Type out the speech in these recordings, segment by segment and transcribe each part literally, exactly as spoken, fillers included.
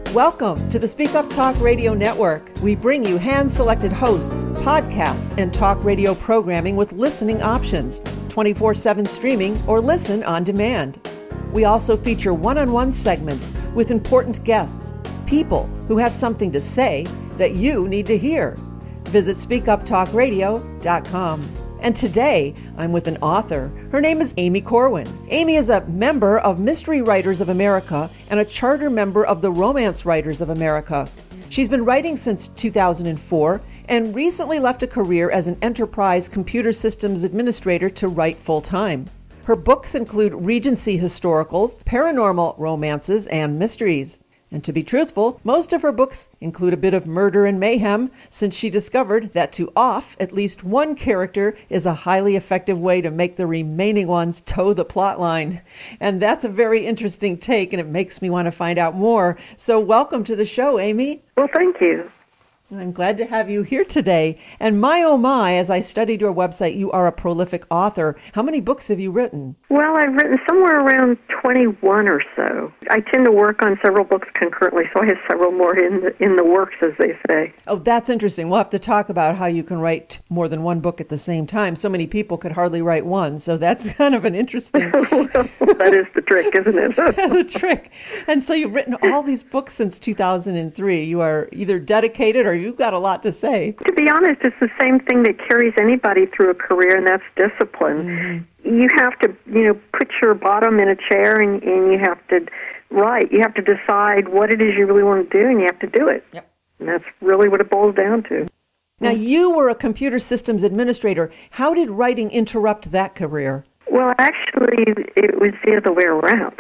Welcome to the Speak Up Talk Radio Network. We bring you hand-selected hosts, podcasts, and talk radio programming with listening options, twenty-four seven streaming or listen on demand. We also feature one-on-one segments with important guests, people who have something to say that you need to hear. Visit speak up talk radio dot com. And today, I'm with an author. Her name is Amy Corwin. Amy is a member of Mystery Writers of America and a charter member of the Romance Writers of America. She's been writing since two thousand four and recently left a career as an enterprise computer systems administrator to write full-time. Her books include Regency historicals, paranormal romances, and mysteries. And to be truthful, most of her books include a bit of murder and mayhem, since she discovered that to off at least one character is a highly effective way to make the remaining ones toe the plot line. And that's a very interesting take, and it makes me want to find out more. So welcome to the show, Amy. Well, thank you. I'm glad to have you here today. And my oh my, as I studied your website, you are a prolific author. How many books have you written? Well, I've written somewhere around twenty-one or so. I tend to work on several books concurrently, so I have several more in the, in the works, as they say. Oh, that's interesting. We'll have to talk about how you can write more than one book at the same time. So many people could hardly write one, so that's kind of an interesting... Well, that is the trick, isn't it? That's a trick. And so you've written all these books since two thousand three. You are either dedicated or you've got a lot to say. To be honest, it's the same thing that carries anybody through a career, and that's discipline. Mm-hmm. You have to, you know, put your bottom in a chair, and, and you have to write. You have to decide what it is you really want to do, and you have to do it. Yep. And that's really what it boils down to. Now, you were a computer systems administrator. How did writing interrupt that career? Well, actually, it was the other way around.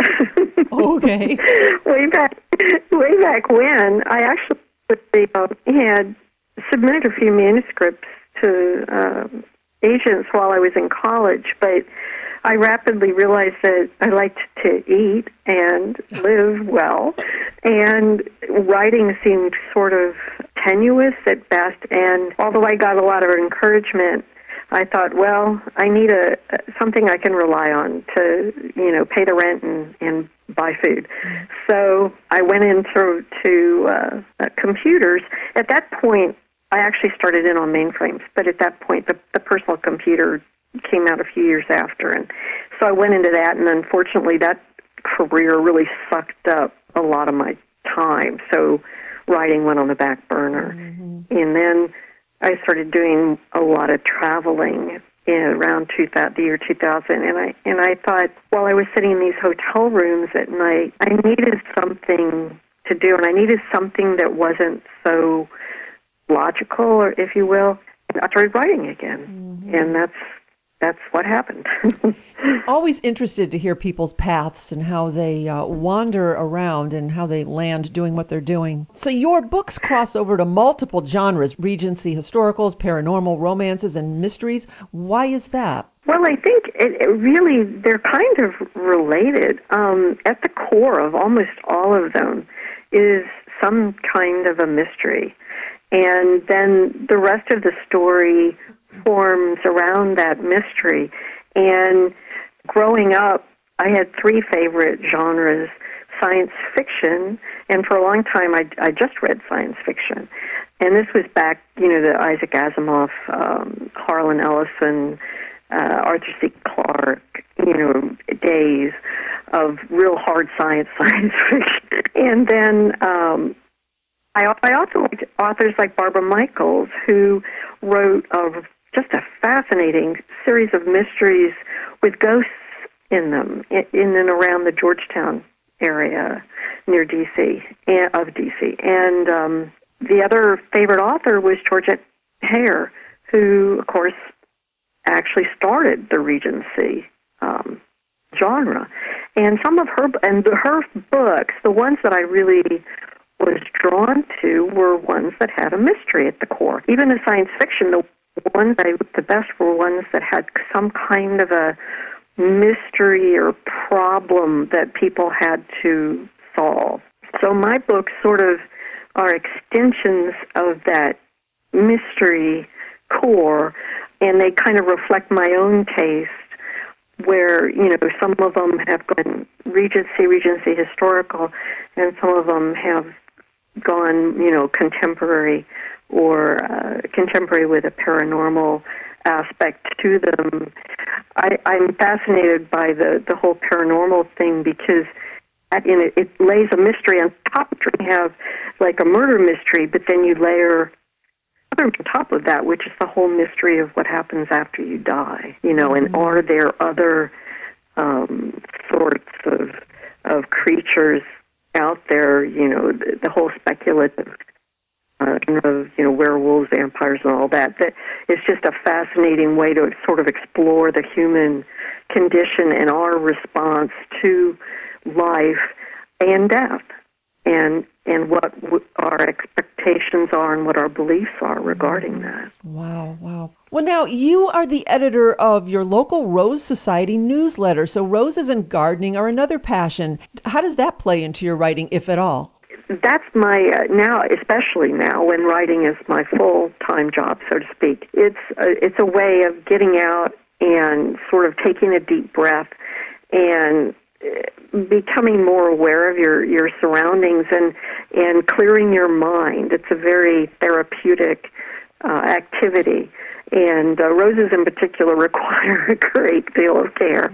Okay. way back, way back when, I actually uh, had submitted a few manuscripts to uh, agents while I was in college, but I rapidly realized that I liked to eat and live well, and writing seemed sort of tenuous at best, and although I got a lot of encouragement, I thought, well, I need a something I can rely on to, you know, pay the rent and, and buy food. So I went into to uh, uh, computers. At that point, I actually started in on mainframes, but at that point, the, the personal computer came out a few years after, and so I went into that, and unfortunately, that career really sucked up a lot of my time. So writing went on the back burner, mm-hmm. and then I started doing a lot of traveling in around two thousand, the year two thousand, and I and I thought, while I was sitting in these hotel rooms at night, I needed something to do, and I needed something that wasn't so logical, or if you will. And I started writing again, mm-hmm. and that's that's what happened. Always interested to hear people's paths and how they uh, wander around and how they land doing what they're doing. So your books cross over to multiple genres: Regency historicals, paranormal romances, and mysteries. Why is that? Well, I think it, it really, they're kind of related. Um, at the core of almost all of them is some kind of a mystery. And then the rest of the story forms around that mystery. And growing up, I had three favorite genres: science fiction, and for a long time I, I just read science fiction. And this was back, you know, the Isaac Asimov, um, Harlan Ellison, uh, Arthur C. Clarke, you know, days of real hard science science fiction. And then um, I, I also liked authors like Barbara Michaels, who wrote a just a fascinating series of mysteries with ghosts in them, in, in and around the Georgetown area near D C, and, of D C. And um, the other favorite author was Georgette Heyer, who, of course, actually started the Regency um, genre. And some of her and her books, the ones that I really was drawn to, were ones that had a mystery at the core. Even in science fiction, the ones I liked the best were ones that had some kind of a mystery or problem that people had to solve. So my books sort of are extensions of that mystery core, and they kind of reflect my own taste, where, you know, some of them have been Regency, Regency historical, and some of them have gone, you know, contemporary or uh, contemporary with a paranormal aspect to them. I, I'm fascinated by the, the whole paranormal thing because in it, it lays a mystery on top. You have like a murder mystery, but then you layer on top of that, which is the whole mystery of what happens after you die. You know, and are there other um, sorts of of creatures out there? You know, the, the whole speculative uh, of you know werewolves, vampires, and all that. That it's just a fascinating way to sort of explore the human condition and our response to life and death, and and what w- our expectations are and what our beliefs are regarding that. Wow, wow. Well, now, you are the editor of your local Rose Society newsletter, so roses and gardening are another passion. How does that play into your writing, if at all? That's my, uh, now, especially now, when writing is my full-time job, so to speak. It's a, it's a way of getting out and sort of taking a deep breath and becoming more aware of your, your surroundings and, and clearing your mind. It's a very therapeutic uh, activity. And uh, roses in particular require a great deal of care.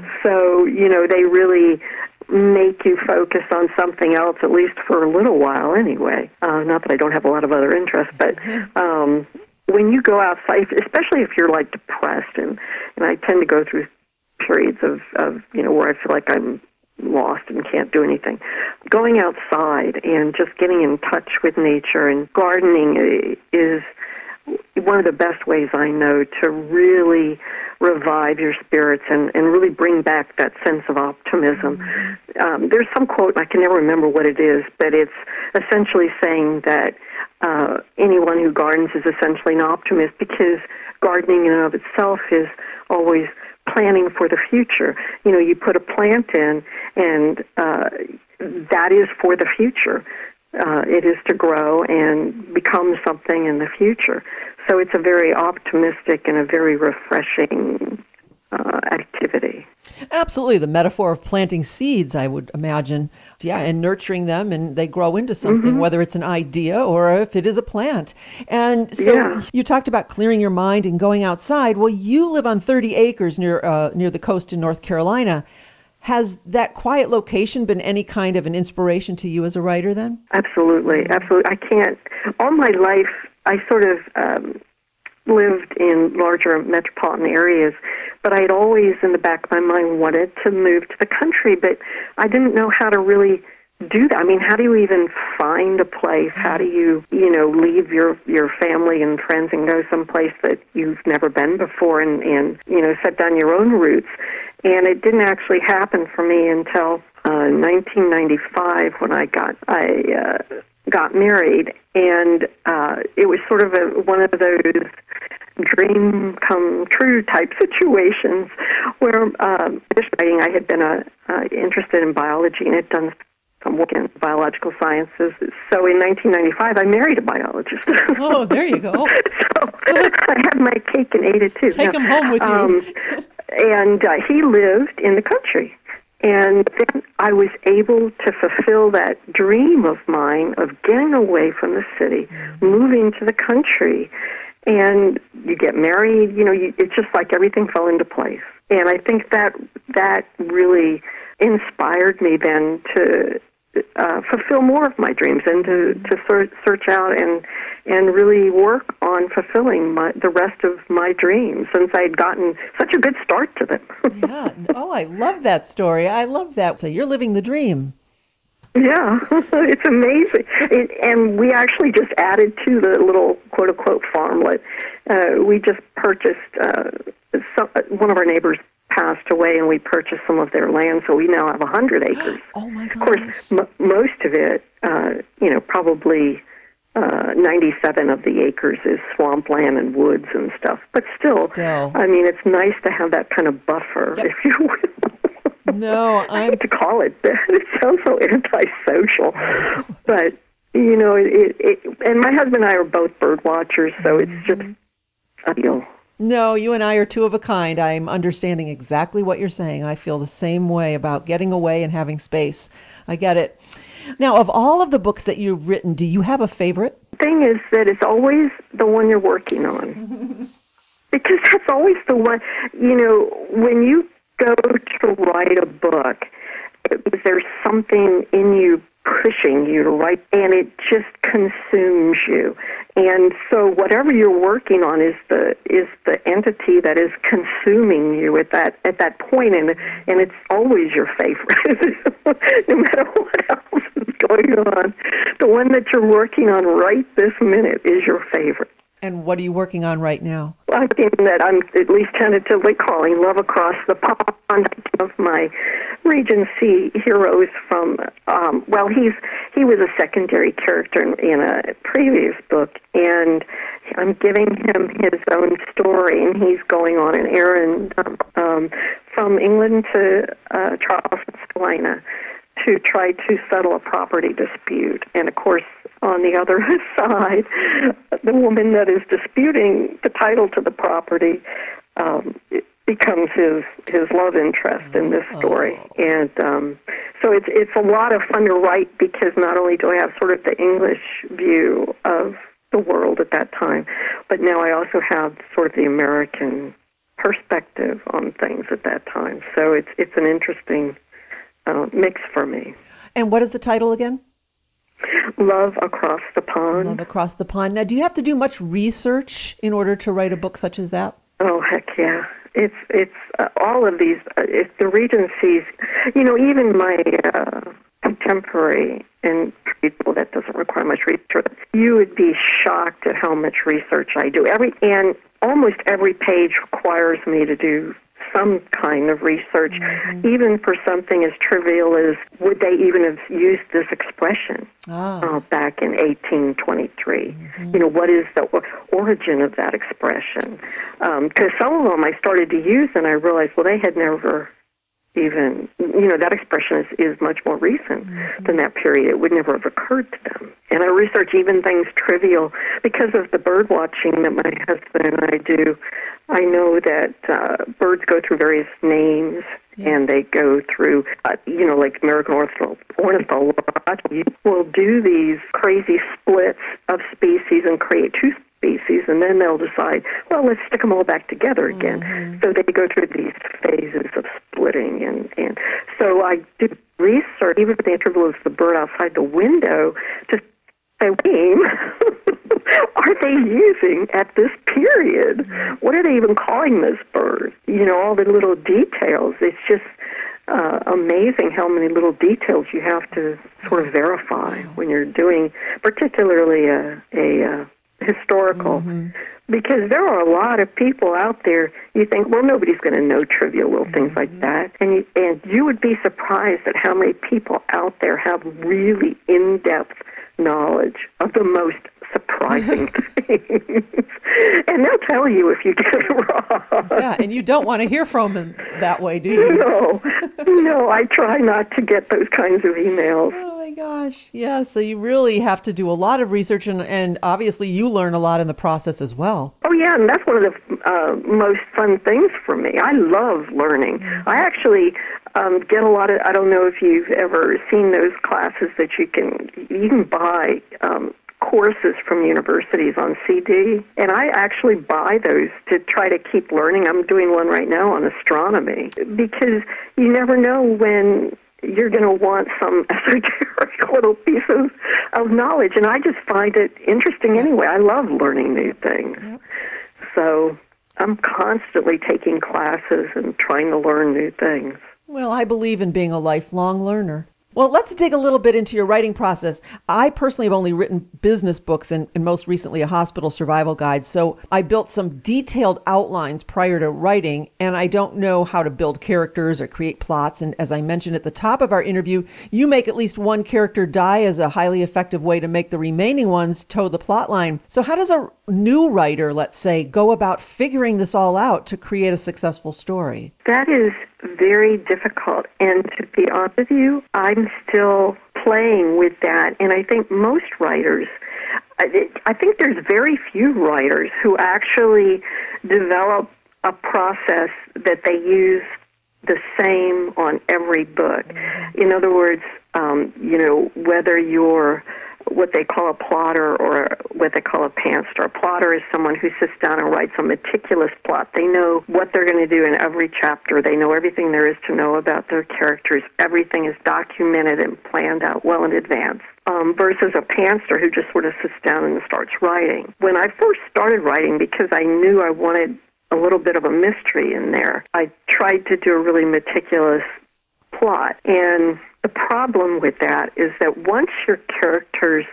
So, you know, they really make you focus on something else, at least for a little while anyway. Uh, not that I don't have a lot of other interests, but um, when you go outside, especially if you're, like, depressed, and, and I tend to go through periods of, of, you know, where I feel like I'm lost and can't do anything. Going outside and just getting in touch with nature and gardening is one of the best ways I know to really revive your spirits and, and really bring back that sense of optimism. Mm-hmm. Um, there's some quote, I can never remember what it is, but it's essentially saying that uh, anyone who gardens is essentially an optimist because gardening in and of itself is always planning for the future. You know, you put a plant in, and uh, that is for the future. Uh, it is to grow and become something in the future. So it's a very optimistic and a very refreshing uh, activity. Absolutely. The metaphor of planting seeds, I would imagine. Yeah, and nurturing them, and they grow into something, mm-hmm. whether it's an idea or if it is a plant. And so yeah. You talked about clearing your mind and going outside. Well, you live on thirty acres near uh, near the coast in North Carolina. Has that quiet location been any kind of an inspiration to you as a writer then? Absolutely, absolutely. I can't, all my life, I sort of um, lived in larger metropolitan areas, but I'd always in the back of my mind wanted to move to the country, but I didn't know how to really do that. I mean, how do you even find a place? How do you, you know, leave your, your family and friends and go someplace that you've never been before and, and, you know, set down your own roots? And it didn't actually happen for me until uh, nineteen ninety-five when I got I uh, got married, and uh, it was sort of a, one of those dream come true type situations where um, just writing. I had been uh, uh, interested in biology and had done some work in biological sciences. So in nineteen ninety-five, I married a biologist. Oh, there you go. So I had my cake and ate it too. Take him home with you. Um, and uh, he lived in the country. And then I was able to fulfill that dream of mine of getting away from the city, mm-hmm. moving to the country. And you get married, you know, you, it's just like everything fell into place. And I think that that really inspired me then to uh, fulfill more of my dreams and to, to search, search out and and really work on fulfilling my, the rest of my dreams since I had gotten such a good start to them. Yeah. Oh, I love that story. I love that. So you're living the dream. Yeah, it's amazing. It, and we actually just added to the little quote-unquote farmlet. Uh, we just purchased, uh, some, one of our neighbors passed away, and we purchased some of their land, so we now have one hundred acres. Oh, my gosh. Of course, m- most of it, uh, you know, probably uh, ninety-seven of the acres is swampland and woods and stuff. But still, still, I mean, it's nice to have that kind of buffer, yep. if you will. No, I'm... I hate to call it that. It sounds so antisocial. But, you know, it, it, and my husband and I are both bird watchers, so it's just ideal. No, you and I are two of a kind. I'm understanding exactly what you're saying. I feel the same way about getting away and having space. I get it. Now, of all of the books that you've written, do you have a favorite? The thing is that it's always the one you're working on. Because that's always the one, you know, when you go to write a book, it, there's something in you pushing you to write, and it just consumes you. And so whatever you're working on is the is the entity that is consuming you at that at that point, and and it's always your favorite, no matter what else is going on. The one that you're working on right this minute is your favorite. And what are you working on right now? Well, I think that I'm at least tentatively calling Love Across the Pond, of my Regency heroes from, um, well, he's he was a secondary character in, in a previous book, and I'm giving him his own story, and he's going on an errand um, um, from England to uh, Charleston, South Carolina, to try to settle a property dispute. And, of course, on the other side, the woman that is disputing the title to the property um, becomes his, his love interest in this story. Oh. And um, so it's it's a lot of fun to write, because not only do I have sort of the English view of the world at that time, but now I also have sort of the American perspective on things at that time. So it's it's an interesting uh, mix for me. And what is the title again? Love Across the Pond. Love Across the Pond. Now, do you have to do much research in order to write a book such as that? Oh, heck yeah. It's it's uh, all of these, uh, it's the Regencies, you know, even my uh, contemporary, and people that doesn't require much research, you would be shocked at how much research I do. Every And almost every page requires me to do some kind of research, mm-hmm. even for something as trivial as, would they even have used this expression oh. uh, back in eighteen twenty-three? Mm-hmm. You know, what is the origin of that expression? Because um, some of them I started to use, and I realized, well, they had never even, you know, that expression is, is much more recent mm-hmm. than that period. It would never have occurred to them. And I research even things trivial because of the bird watching that my husband and I do. I know that uh, birds go through various names, yes. and they go through, uh, you know, like American ornithology will do these crazy splits of species and create two species, and then they'll decide, well, let's stick them all back together again. Mm-hmm. So they go through these phases of splitting, and, and so I did research, even for the interval of the bird outside the window, to say, are they using at this period? What are they even calling this bird? You know, all the little details. It's just uh, amazing how many little details you have to sort of verify when you're doing, particularly a, a uh, historical, mm-hmm. because there are a lot of people out there, you think, well, nobody's going to know trivial little mm-hmm. things like that. And you, and you would be surprised at how many people out there have really in-depth knowledge of the most surprising things. And they'll tell you if you get it wrong. Yeah, and you don't want to hear from them that way, do you? No, no, I try not to get those kinds of emails. Oh, my gosh. Yeah, so you really have to do a lot of research, and, and obviously you learn a lot in the process as well. Oh, yeah, and that's one of the uh, most fun things for me. I love learning. Mm-hmm. I actually um, get a lot of, I don't know if you've ever seen those classes that you can, you can buy um, courses from universities on C D, and I actually buy those to try to keep learning. I'm doing one right now on astronomy, because you never know when you're going to want some esoteric little piece of, of knowledge, and I just find it interesting anyway. I love learning new things. Yep. So I'm constantly taking classes and trying to learn new things. Well, I believe in being a lifelong learner. Well, let's dig a little bit into your writing process. I personally have only written business books and, and most recently a hospital survival guide. So I built some detailed outlines prior to writing, and I don't know how to build characters or create plots. And as I mentioned at the top of our interview, you make at least one character die as a highly effective way to make the remaining ones toe the plot line. So how does a new writer, let's say, go about figuring this all out to create a successful story? That is very difficult, and to be honest with you, I'm still playing with that, and I think most writers, I think there's very few writers who actually develop a process that they use the same on every book. In other words, Um, you know, whether you're what they call a plotter or what they call a pantster. A plotter is someone who sits down and writes a meticulous plot. They know what they're going to do in every chapter. They know everything there is to know about their characters. Everything is documented and planned out well in advance. Um, versus a pantster who just sort of sits down and starts writing. When I first started writing, because I knew I wanted a little bit of a mystery in there, I tried to do a really meticulous plot. And the problem with that is that once your characters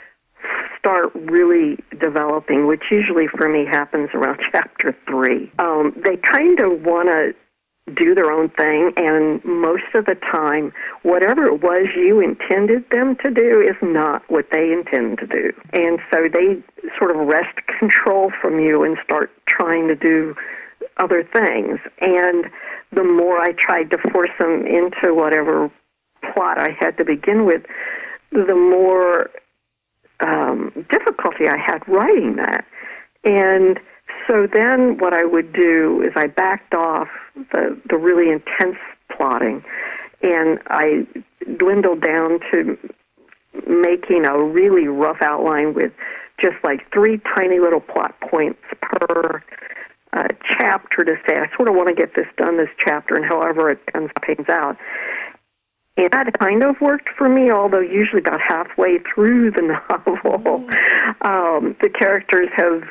start really developing, which usually for me happens around chapter three, um, they kind of want to do their own thing, and most of the time, whatever it was you intended them to do is not what they intend to do. And so they sort of wrest control from you and start trying to do other things. And the more I tried to force them into whatever plot I had to begin with, the more um, difficulty I had writing that. And so then what I would do is I backed off the, the really intense plotting, and I dwindled down to making a really rough outline with just like three tiny little plot points per uh, chapter to say, I sort of want to get this done this chapter, and however it comes pans out. And that kind of worked for me, although usually about halfway through the novel, um, the characters have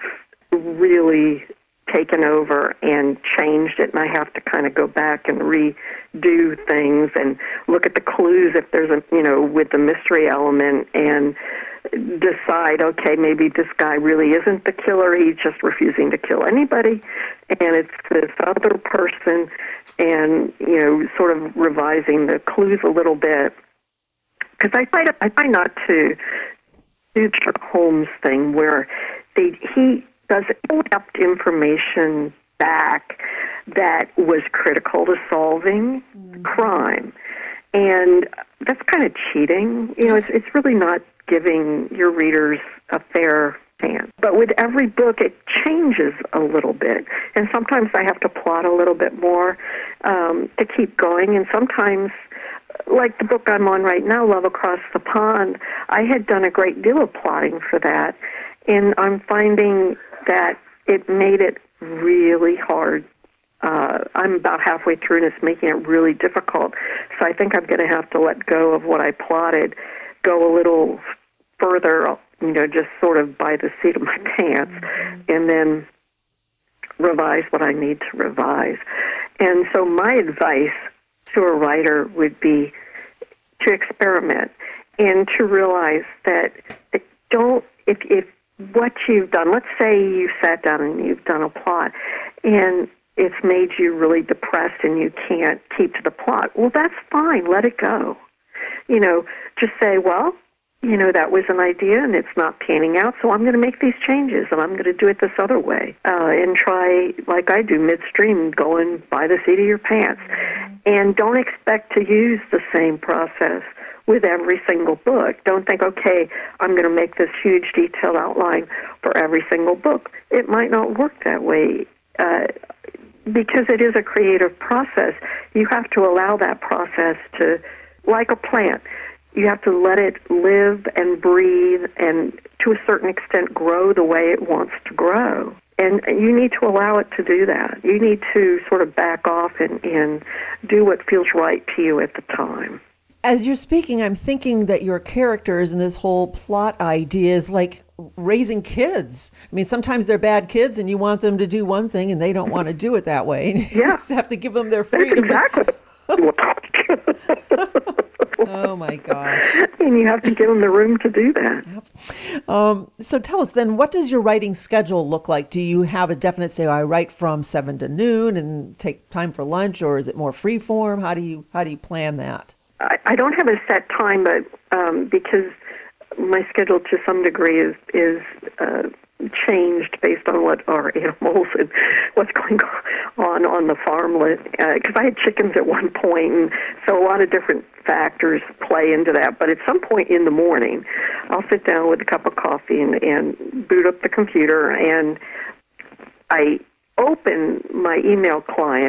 really taken over and changed it, and I have to kind of go back and redo things and look at the clues if there's a, you know, with the mystery element, and decide, okay, maybe this guy really isn't the killer, he's just refusing to kill anybody, and it's this other person, and, you know, sort of revising the clues a little bit. Because I try to, I try not to do the Sherlock Holmes thing where they, he does in-depth information back that was critical to solving mm-hmm. crime. And that's kind of cheating. You know, it's it's really not giving your readers a fair chance. But with every book, it changes a little bit. And sometimes I have to plot a little bit more um, to keep going. And sometimes, like the book I'm on right now, Love Across the Pond, I had done a great deal of plotting for that. And I'm finding that it made it really hard. Uh, I'm about halfway through, and it's making it really difficult. So I think I'm going to have to let go of what I plotted, go a little further, you know, just sort of by the seat of my pants, mm-hmm. and then revise what I need to revise. And so my advice to a writer would be to experiment and to realize that it don't, if, if what you've done, let's say you sat down and you've done a plot, and it's made you really depressed and you can't keep to the plot. Well, that's fine. Let it go. You know, just say, well, you know, that was an idea and it's not panning out, so I'm going to make these changes and I'm going to do it this other way. Uh, and try, like I do, midstream, going by the seat of your pants. Mm-hmm. And don't expect to use the same process with every single book. Don't think, okay, I'm going to make this huge detailed outline for every single book. It might not work that way. Uh, because it is a creative process, you have to allow that process to, like a plant, you have to let it live and breathe and to a certain extent grow the way it wants to grow. And you need to allow it to do that. You need to sort of back off and, and do what feels right to you at the time. As you're speaking, I'm thinking that your characters and this whole plot idea is like raising kids. I mean, sometimes they're bad kids and you want them to do one thing and they don't want to do it that way. And you yeah. just have to give them their freedom. Exactly. Oh, my gosh. And you have to give them the room to do that. Um, so tell us then, what does your writing schedule look like? Do you have a definite, say, oh, I write from seven to noon and take time for lunch, or is it more free form? How do you, how do you plan that? I, I don't have a set time, but um, because my schedule to some degree is is uh, changed based on what our animals and what's going on on the farmland. Because uh, I had chickens at one point, and so a lot of different factors play into that. But at some point in the morning, I'll sit down with a cup of coffee and, and boot up the computer, and I open my email client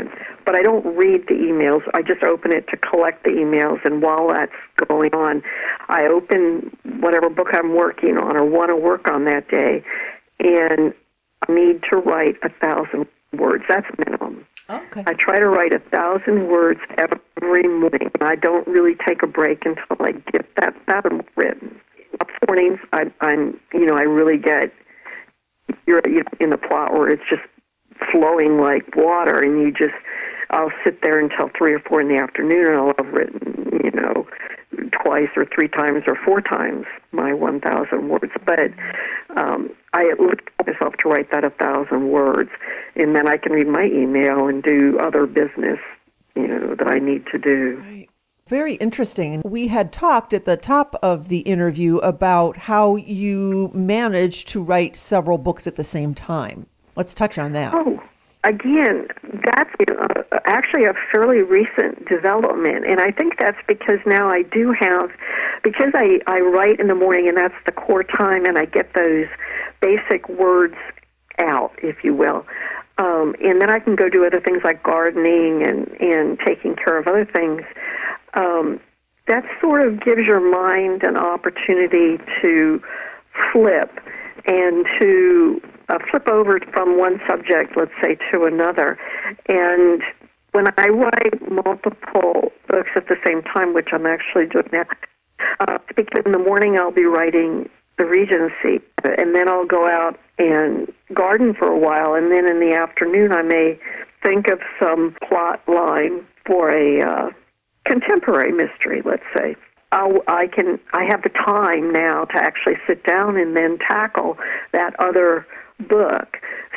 but I don't read the emails. I just open it to collect the emails, and while that's going on, I open whatever book I'm working on or want to work on that day, and I need to write a thousand words. That's minimum. Okay. I try to write a thousand words every morning. I don't really take a break until I get that thousand written. Mornings, I, I'm, you know, I really get you're you know, in the plot where it's just flowing like water, and you just, I'll sit there until three or four in the afternoon, and I'll have written, you know, twice or three times or four times my one thousand words. But um, I at least tell myself to write that a thousand words, and then I can read my email and do other business, you know, that I need to do. Right. Very interesting. We had talked at the top of the interview about how you managed to write several books at the same time. Let's touch on that. Oh, again, that's uh, actually a fairly recent development, and I think that's because now I do have, because I, I write in the morning, and that's the core time, and I get those basic words out, if you will. Um, and then I can go do other things like gardening and, and taking care of other things. Um, that sort of gives your mind an opportunity to flip and to uh, flip over from one subject, let's say, to another. And when I write multiple books at the same time, which I'm actually doing now, uh, because in the morning I'll be writing The Regency, and then I'll go out and garden for a while, and then in the afternoon I may think of some plot line for a uh, contemporary mystery, let's say. I'll, I can. I have the time now to actually sit down and then tackle that other book.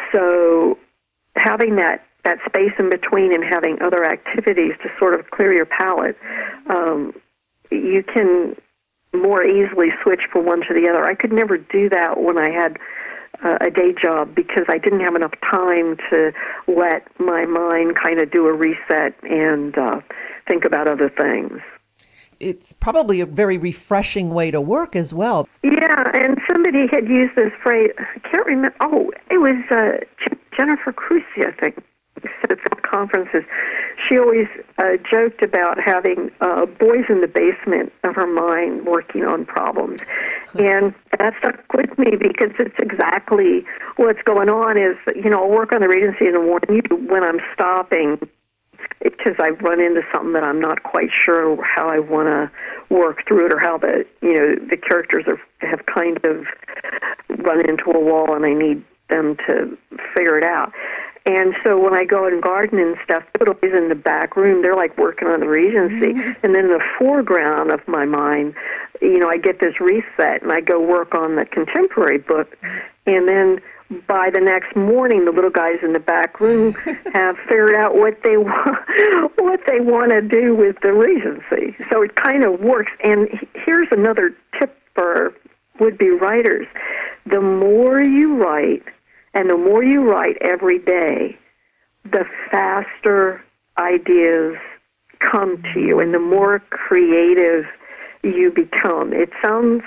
So having that, that space in between and having other activities to sort of clear your palate, um, you can more easily switch from one to the other. I could never do that when I had uh, a day job because I didn't have enough time to let my mind kind of do a reset and uh, think about other things. It's probably a very refreshing way to work as well. Yeah, and somebody had used this phrase, I can't remember, oh, it was uh, Jennifer Cruci, I think, said at some conferences. She always uh, joked about having uh, boys in the basement of her mind working on problems. And that stuck with me because it's exactly what's going on is, you know, I'll work on the Regency in the morning when I'm stopping because I've run into something that I'm not quite sure how I want to work through it or how the, you know, the characters are, have kind of run into a wall and I need them to figure it out. And so when I go and garden and stuff, everybody's in the back room. They're like working on the Regency. Mm-hmm. And then in the foreground of my mind, you know, I get this reset and I go work on the contemporary book. And then by the next morning, the little guys in the back room have figured out what they want, what they want to do with the Regency. So it kind of works. And here's another tip for would-be writers. The more you write, and the more you write every day, the faster ideas come to you and the more creative you become. It sounds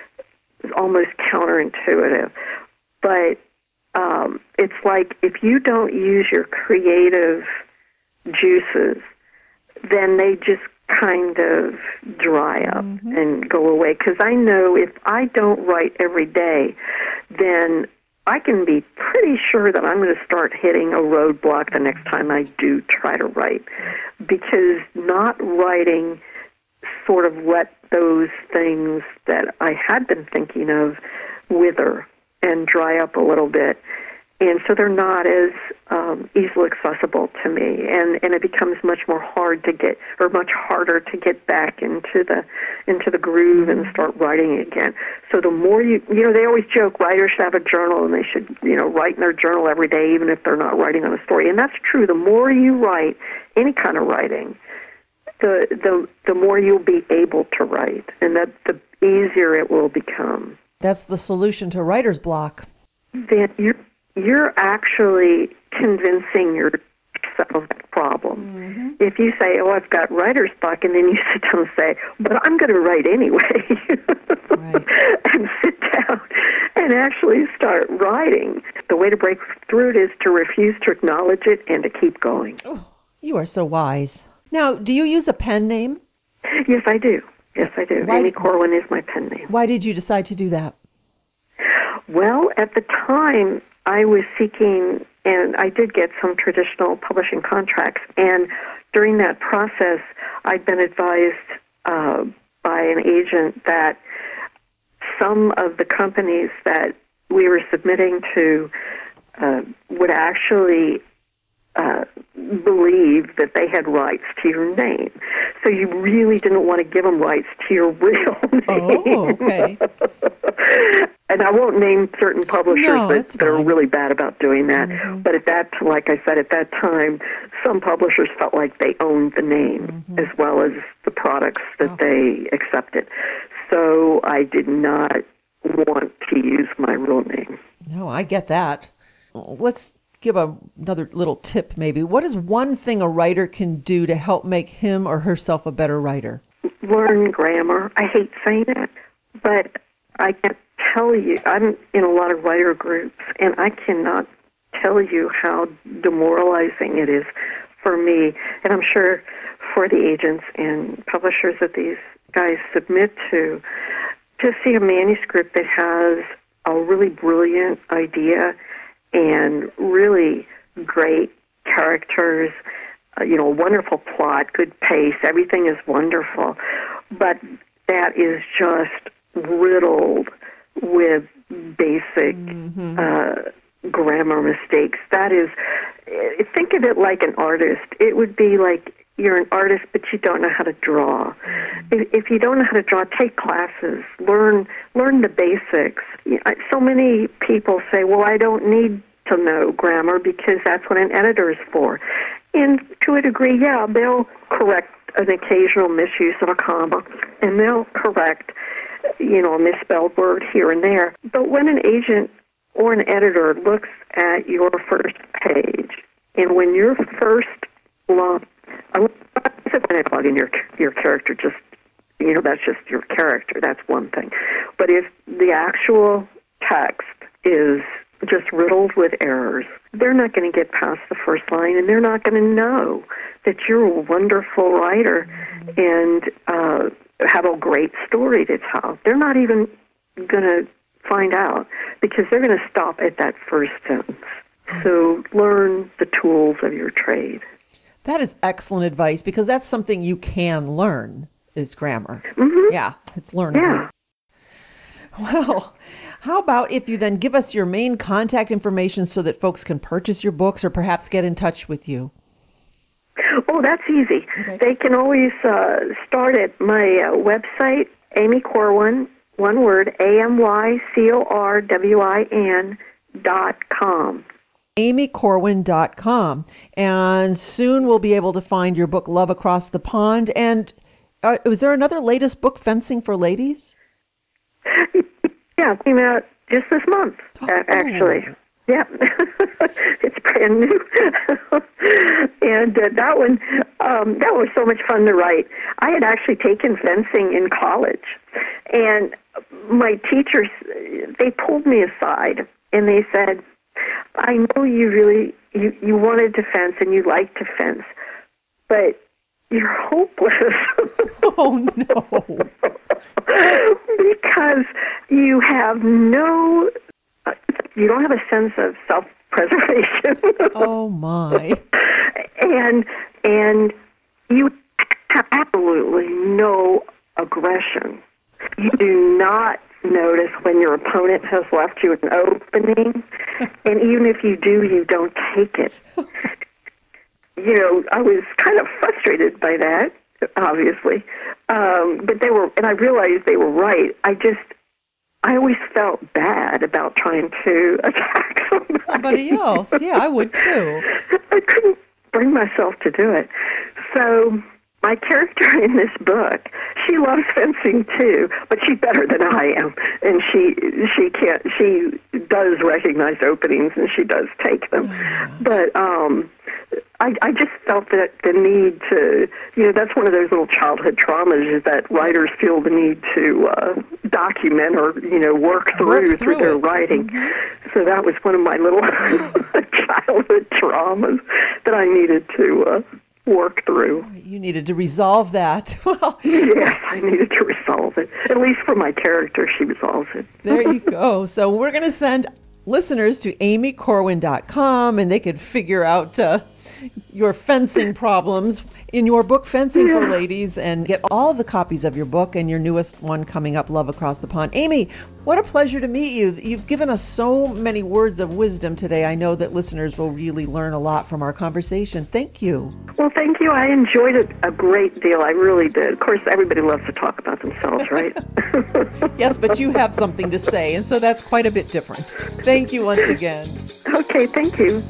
almost counterintuitive, but um, it's like if you don't use your creative juices, then they just kind of dry up mm-hmm. and go away. Because I know if I don't write every day, then I can be pretty sure that I'm going to start hitting a roadblock the next time I do try to write, because not writing sort of let those things that I had been thinking of wither and dry up a little bit. And so they're not as um, easily accessible to me, and, and it becomes much more hard to get, or much harder to get back into the into the groove and start writing again. So the more you, you know, they always joke writers should have a journal and they should, you know, write in their journal every day, even if they're not writing on a story. And that's true. The more you write, any kind of writing, the the the more you'll be able to write, and that the easier it will become. That's the solution to writer's block. Then you're you're actually convincing yourself of the problem. Mm-hmm. If you say, oh, I've got writer's block, and then you sit down and say, but I'm going to write anyway, right. and sit down and actually start writing. The way to break through it is to refuse to acknowledge it and to keep going. Oh, You are so wise. Now, do you use a pen name? Yes, I do. Yes, I do. Why Amy did- Corwin is my pen name. Why did you decide to do that? Well, at the time, I was seeking, and I did get some traditional publishing contracts, and during that process, I'd been advised uh, by an agent that some of the companies that we were submitting to uh, would actually uh, believe that they had rights to your name. So you really didn't want to give them rights to your real name. Oh, okay. And I won't name certain publishers No, that, that's that are fine. really bad about doing that. Mm-hmm. But at that, like I said, at that time, some publishers felt like they owned the name Mm-hmm. as well as the products that Oh. they accepted. So I did not want to use my real name. No, I get that. Let's give a, another little tip maybe. What is one thing a writer can do to help make him or herself a better writer? Learn grammar. I hate saying it, but I can tell you, I'm in a lot of writer groups, and I cannot tell you how demoralizing it is for me, and I'm sure for the agents and publishers that these guys submit to, to see a manuscript that has a really brilliant idea and really great characters, uh, you know, a wonderful plot, good pace, everything is wonderful, but that is just riddled with basic Mm-hmm. uh, grammar mistakes. That is, uh, think of it like an artist. It would be like you're an artist, but you don't know how to draw. Mm-hmm. If, if you don't know how to draw, take classes, learn learn the basics. You know, so many people say, well, I don't need to know grammar because that's what an editor is for. And to a degree, yeah, they'll correct an occasional misuse of a comma, and they'll correct, you know, a misspelled word here and there. But when an agent or an editor looks at your first page, and when your first line, I said when I plug in your your character, just, you know, that's just your character. That's one thing. But if the actual text is just riddled with errors, they're not going to get past the first line, and they're not going to know that you're a wonderful writer and uh, have a great story to tell. They're not even going to find out because they're going to stop at that first sentence. So learn the tools of your trade. That is excellent advice because that's something you can learn is grammar. Mm-hmm. Yeah, it's learnable. Yeah. Well, how about if you then give us your main contact information so that folks can purchase your books or perhaps get in touch with you? Oh, that's easy. Okay. They can always uh, start at my uh, website, Amy Corwin, one word, A M Y C O R W I N dot com. amy corwin dot com. And soon we'll be able to find your book, Love Across the Pond. And uh, was there another latest book, Fencing for Ladies? Yeah, it came out just this month, Oh. uh, actually. Yeah, it's brand new. And uh, that one, um, that was so much fun to write. I had actually taken fencing in college, and my teachers, they pulled me aside, and they said, I know you really, you, you wanted to fence and you like to fence, but you're hopeless. Oh, no. Because you have no, uh, you don't have a sense of self-preservation. Oh, my. and and you have absolutely no aggression. You do not notice when your opponent has left you an opening, and even if you do, you don't take it. You know, I was kind of frustrated by that, obviously, um, but they were, and I realized they were right. I just, I always felt bad about trying to attack somebody. Somebody else. Yeah, I would too. I couldn't bring myself to do it. So my character in this book, she loves fencing too, but she's better than I am, and she she can't she does recognize openings and she does take them. But um, I I just felt that the need to, you know, that's one of those little childhood traumas is that writers feel the need to uh, document or, you know, work through Work through through their it. writing. Mm-hmm. So that was one of my little childhood traumas that I needed to uh, work through. You needed to resolve that. Well, yes, I needed to resolve it. At least for my character, she resolves it. There you go. So we're going to send listeners to amy corwin dot com, and they could figure out uh, your fencing problems in your book, Fencing yeah. for Ladies, and get all the copies of your book and your newest one coming up, Love Across the Pond. Amy, what a pleasure to meet you. You've given us so many words of wisdom today. I know that listeners will really learn a lot from our conversation. Thank you. Well, thank you. I enjoyed it a great deal. I really did. Of course, everybody loves to talk about themselves, right? Yes, but you have something to say, and so that's quite a bit different. Thank you once again. Okay, thank you.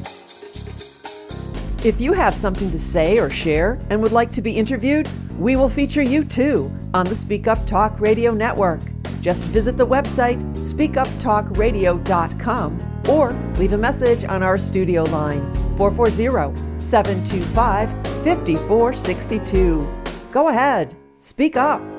If you have something to say or share and would like to be interviewed, we will feature you too on the Speak Up Talk Radio Network. Just visit the website speak up talk radio dot com or leave a message on our studio line four four zero, seven two five, five four six two. Go ahead, speak up.